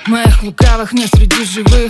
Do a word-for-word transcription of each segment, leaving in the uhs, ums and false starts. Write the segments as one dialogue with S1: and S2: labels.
S1: Моих лукавых нет среди живых,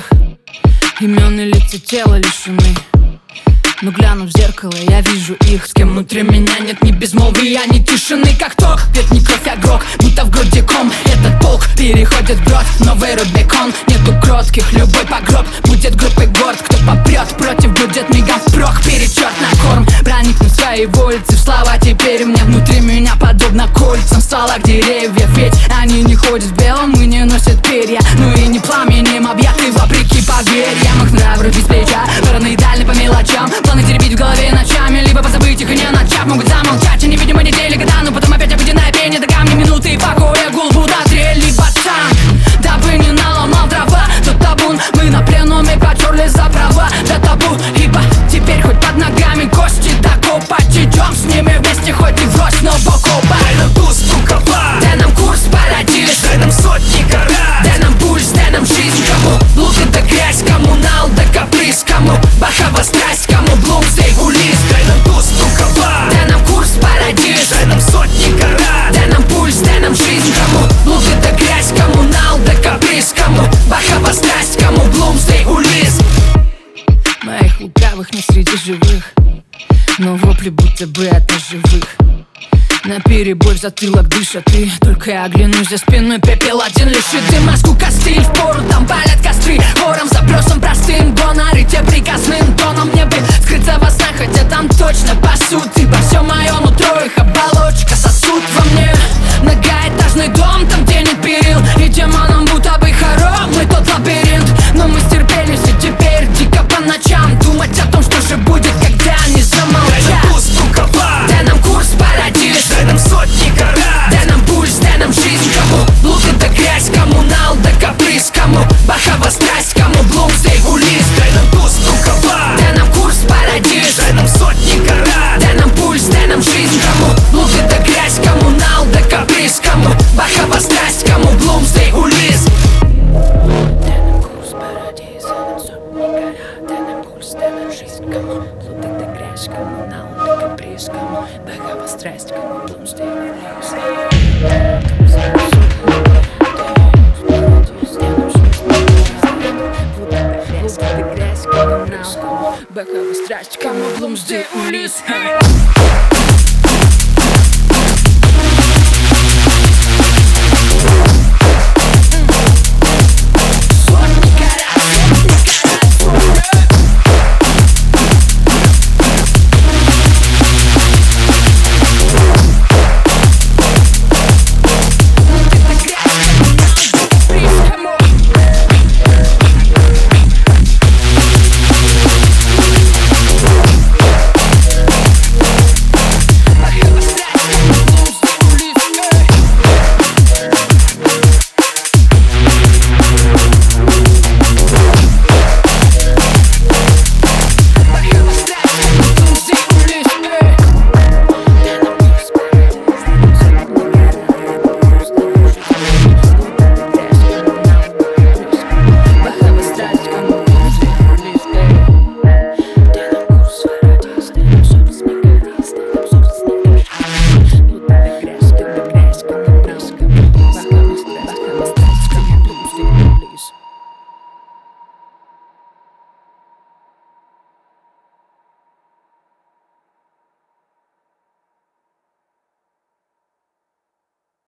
S1: имен и лица тела лишены. Но глянув в зеркало, я вижу их. С кем внутри меня нет ни безмолвия, ни тишины, как ток. Ведь не кровь, а грок, будто в груди ком. Этот полк переходит в брод, новый Рубикон. Нету кротких, любой погроб будет группой горд. Кто попрет против, будет мигом впрок. Перечет на корм, проникнуть в свои улицы. В слова теперь мне внутри меня подобно кольцам стволах деревьев. Ведь они не ходят в белом и не носят перья. Ну и не пламенем объяты вопреки поверьям. Их нрав рубить с плеча, параноидальны по мелочам. Планы теребить в голове ночами, либо позабыть их и не начав. Могут замолчать, и невидимо недели, года, но потом опять обыденное пение. До камня минуты и покоя, гул будто трель, либо танк. Дабы не наломал дрова, тот табун мы на пленуме потерли за права. Да табу, ибо теперь хоть под ногами кости докопать. Идем с ними вместе, хоть и врозь, но бок о бок.
S2: Дай нам туз рукава,
S1: дай нам курс парадиз,
S2: дай нам сотни карат,
S1: дай нам пульс, дай нам жизнь. Кому блуд это грязь, кому нал да каприз, кому бахава страсть, кому блумстей улис.
S2: дай нам туз рукава,
S1: дай нам курс парадиз,
S2: дай нам сотни карат,
S1: дай нам пульс, дай нам жизнь. Кому блуд это грязь, кому нал да каприз, кому бахава страсть, кому блумстей улис. Моих лукавых нет среди живых, но вопли будто бы от неживых. На перебой в затылок дышат и только я оглянусь за спиной, пепел один лишит. И маску костыль впору, там палят костры. Вором, запросом простым, доноры те приказным тоном. Мне бы скрыться во снах, хотя там точно пасут. Ибо все мое нутро, их оболочка сосуд во мне. Многоэтажный дом, там где нет перил, и демонам будто бы хором мы тот лабиринт. Но мы стерпелись и теперь дико по ночам думать о том, что же будет, когда они замолчат.
S2: дай нам туз рукава,
S1: дай нам курс парадиз,
S2: дай нам сотни карат,
S1: дай нам пульс, дай нам жизнь. Кому блуд это грязь, кому нал да каприз, кому бахава страсть, кому блумстей улис.
S2: дай нам туз рукава,
S1: Дай нам курс парадиз,
S2: дай нам сотни карат,
S1: дай нам пульс, дай нам жизнь. Кому блуд это грязь, кому нал да каприз, кому бахава страсть, кому блумстей улис. Дай нам курс парадиз, дай нам сотни карат, дай нам пульс, дай нам жизнь. Кому блуд это грязь, кому нал да каприз, кому бахава страсть, кому блумстей улис. Бахава страсть, кому блумсдей улис.